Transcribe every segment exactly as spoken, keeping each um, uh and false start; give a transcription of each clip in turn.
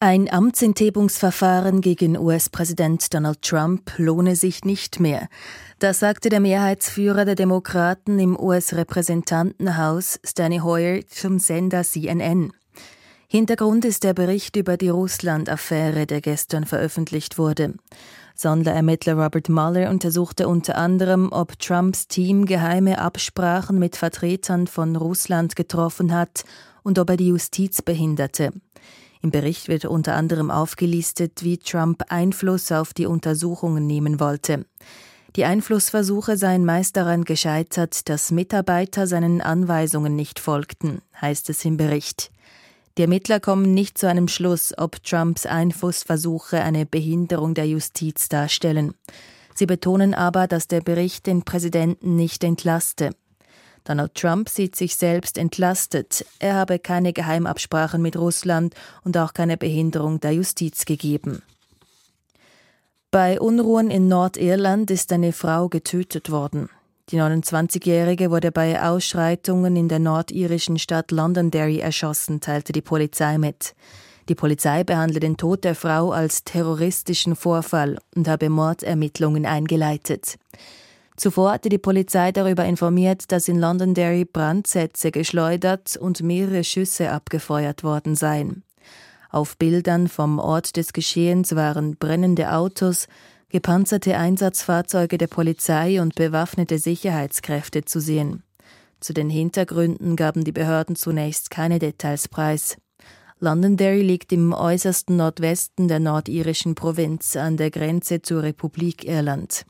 Ein Amtsenthebungsverfahren gegen U S-Präsident Donald Trump lohne sich nicht mehr. Das sagte der Mehrheitsführer der Demokraten im U S-Repräsentantenhaus Steny Hoyer zum Sender C N N. Hintergrund ist der Bericht über die Russland-Affäre, der gestern veröffentlicht wurde. Sonderermittler Robert Mueller untersuchte unter anderem, ob Trumps Team geheime Absprachen mit Vertretern von Russland getroffen hat und ob er die Justiz behinderte. Im Bericht wird unter anderem aufgelistet, wie Trump Einfluss auf die Untersuchungen nehmen wollte. Die Einflussversuche seien meist daran gescheitert, dass Mitarbeiter seinen Anweisungen nicht folgten, heißt es im Bericht. Die Ermittler kommen nicht zu einem Schluss, ob Trumps Einflussversuche eine Behinderung der Justiz darstellen. Sie betonen aber, dass der Bericht den Präsidenten nicht entlaste. Donald Trump sieht sich selbst entlastet. Er habe keine Geheimabsprachen mit Russland und auch keine Behinderung der Justiz gegeben. Bei Unruhen in Nordirland ist eine Frau getötet worden. Die neunundzwanzigjährige wurde bei Ausschreitungen in der nordirischen Stadt Londonderry erschossen, teilte die Polizei mit. Die Polizei behandle den Tod der Frau als terroristischen Vorfall und habe Mordermittlungen eingeleitet. Zuvor hatte die Polizei darüber informiert, dass in Londonderry Brandsätze geschleudert und mehrere Schüsse abgefeuert worden seien. Auf Bildern vom Ort des Geschehens waren brennende Autos, gepanzerte Einsatzfahrzeuge der Polizei und bewaffnete Sicherheitskräfte zu sehen. Zu den Hintergründen gaben die Behörden zunächst keine Details preis. Londonderry liegt im äußersten Nordwesten der nordirischen Provinz an der Grenze zur Republik Irland.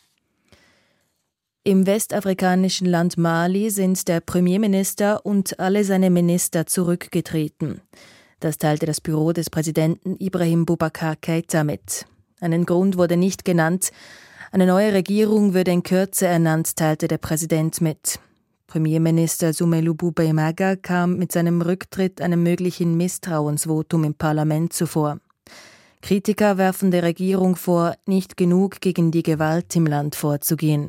Im westafrikanischen Land Mali sind der Premierminister und alle seine Minister zurückgetreten. Das teilte das Büro des Präsidenten Ibrahim Boubacar Keïta mit. Einen Grund wurde nicht genannt. Eine neue Regierung würde in Kürze ernannt, teilte der Präsident mit. Premierminister Soumeilou Bemaga kam mit seinem Rücktritt einem möglichen Misstrauensvotum im Parlament zuvor. Kritiker werfen der Regierung vor, nicht genug gegen die Gewalt im Land vorzugehen.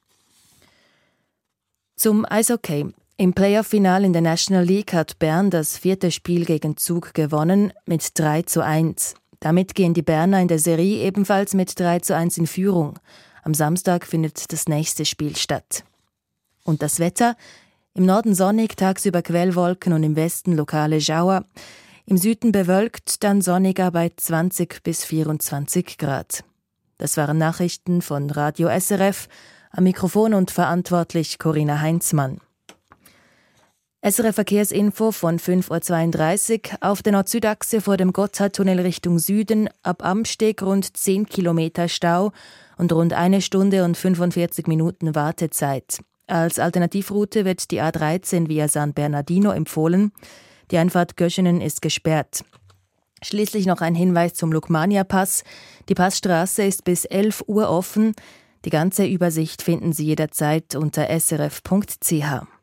Zum Eishockey. Im Playoff-Final in der National League hat Bern das vierte Spiel gegen Zug gewonnen mit drei zu eins. Damit gehen die Berner in der Serie ebenfalls mit drei zu eins in Führung. Am Samstag findet das nächste Spiel statt. Und das Wetter? Im Norden sonnig, tagsüber Quellwolken und im Westen lokale Schauer. Im Süden bewölkt, dann sonniger bei zwanzig bis vierundzwanzig Grad. Das waren Nachrichten von Radio S R F. Am Mikrofon und verantwortlich Corinna Heinzmann. S R F-Verkehrsinfo von fünf Uhr zweiunddreißig. Auf der Nord-Süd-Achse vor dem Gotthardtunnel Richtung Süden ab Amsteg rund zehn Kilometer Stau und rund eine Stunde und fünfundvierzig Minuten Wartezeit. Als Alternativroute wird die A dreizehn via San Bernardino empfohlen. Die Einfahrt Göschenen ist gesperrt. Schließlich noch ein Hinweis zum Lukmania-Pass. Die Passstraße ist bis elf Uhr offen. Die ganze Übersicht finden Sie jederzeit unter s r f punkt c h.